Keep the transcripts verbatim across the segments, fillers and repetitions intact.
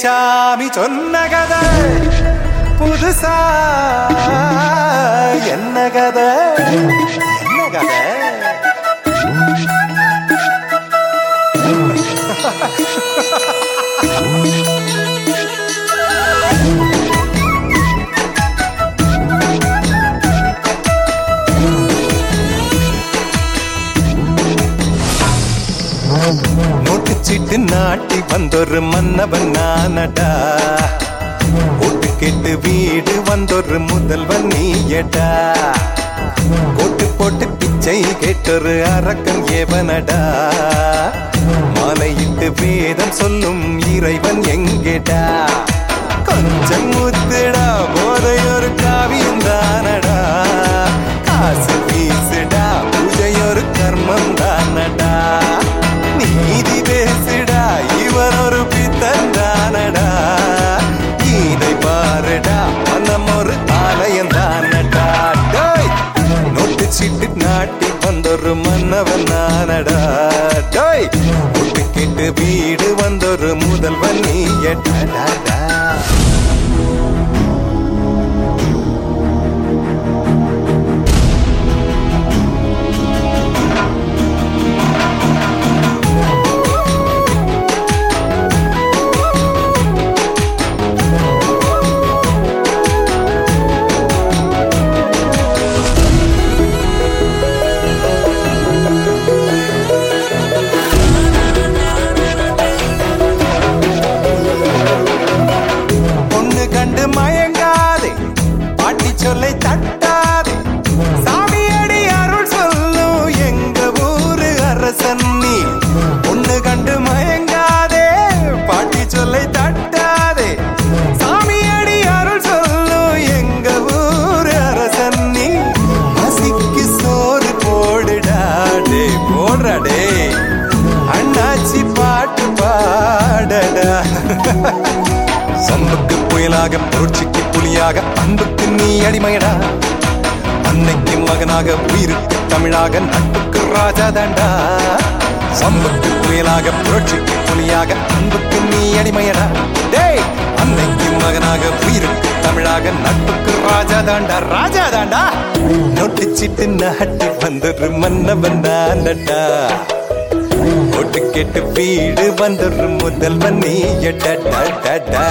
சாமி சொன்ன கதை புதுசா என்ன கதை என்ன கதை நோட்டுச்சிட்டு நாட்டி வந்தொரு மன்னவன் நானடா ஓட்டு கேட்டு வீடு வந்தொரு முதல்வன் நீயடா கோட்டு போட்டு பிச்சை கேட்டொரு அரக்கன் ஏவனடா மாலையிட்டு வேதம் சொல்லும் இறைவன் எங்கேடா கொஞ்சம் முத்துடா போதையொரு காவியம் தானடா காசு வீசுடா பூஜையொரு கர்மம் தானடா நீதி பேசுடா இவர் ஒரு பித்தன் தானடா இதை பாருடா மனம் ஒரு ஆலயம் தானடா நோட்டு சீட்டு நாட்டி வந்தொரு மன்னவன் நானடா டோய் ஒட்டு கேட்டு வீடு வந்தொரு முதல்வன் நீயடா மயங்காதே பாட்டி சொல்லை தட்டாதே சாமியடி அருள் சொல்லும் எங்க ஊரு அரசன் நீ ஒண்ணு கண்டு மயங்காதே பாட்டி சொல்லை தட்டாதே சாமியடி அருள் சொல்லும் எங்க ஊரு அரசன் நீ பசிக்கு சோறு போடுடா டே போடுறாடே அண்ணாச்சி பாட்டு பாடடா சம்புக்கு புயலாக புரட்சிக்கு புலியாக அன்புக்கு நீ அடிமையடா அன்னைக்கு மகனாக உயிருக்கு தமிழாக நட்புக்கு ராஜா தாண்டா சம்புக்கு புயலாக புரட்சிக்கு புலியாக அன்புக்கு நீ அடிமையடா டேய் அன்னைக்கு மகனாக உயிருக்கு தமிழாக நட்புக்கு ராஜா தாண்டா ராஜா தாண்டா நொட்டிச்சிட்டு நாட்டி வந்தொரு மன்னவன் நானடா ஓட்டு கேட்டு வீடு வந்தொரு முதல்வன் நீயடா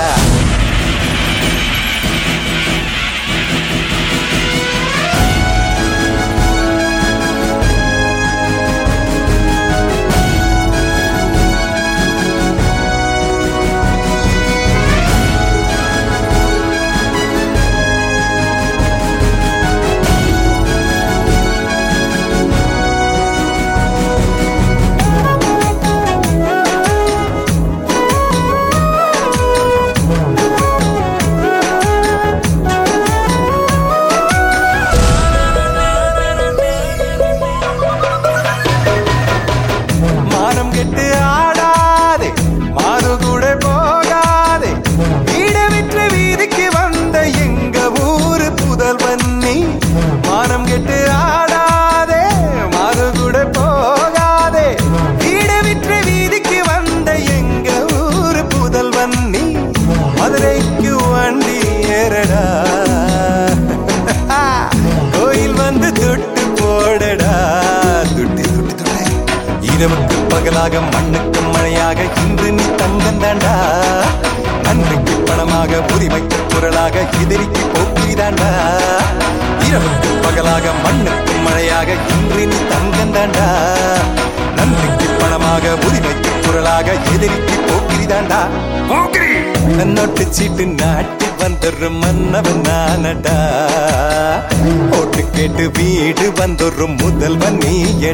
கெட்டு ஆடாதே மாறு கூட போகாதே வீட விற்று வீதிக்கு வந்த எங்க ஊரு புதல்வன் நீ மானம் கெட்டு ஆடாதே மாறு கூட போகாதே வீட விற்று வீதிக்கு வந்த எங்க ஊரு புதல்வன் நீ மதுரைக்கு வண்டி ஏறடா கோயில் வந்து துட்டு போடடா துட்டி துட்டி துட்டை இரவுக்கு பகலாக மண்ணுக்கு மழையாக இன்று நீ தங்கம் தாண்டா நன்றிக்கு பணமாக உரிமைக்கு குரலாக எதிரிக்கு போக்கிரிதாண்டா இரவுக்கு பகலாக மண்ணுக்கு மழையாக இன்று நீ தங்கம் தாண்டா நன்றிக்கு பணமாக உரிமைக்கு குரலாக எதிரிக்கு போக்கிரிதாண்டா போக்கிரி நொட்டு சீட்டு நாட்டி வந்தொரு மன்னவன் நானடா ஓட்டு கேட்டு வீடு வந்தொரு முதல்வன் நீ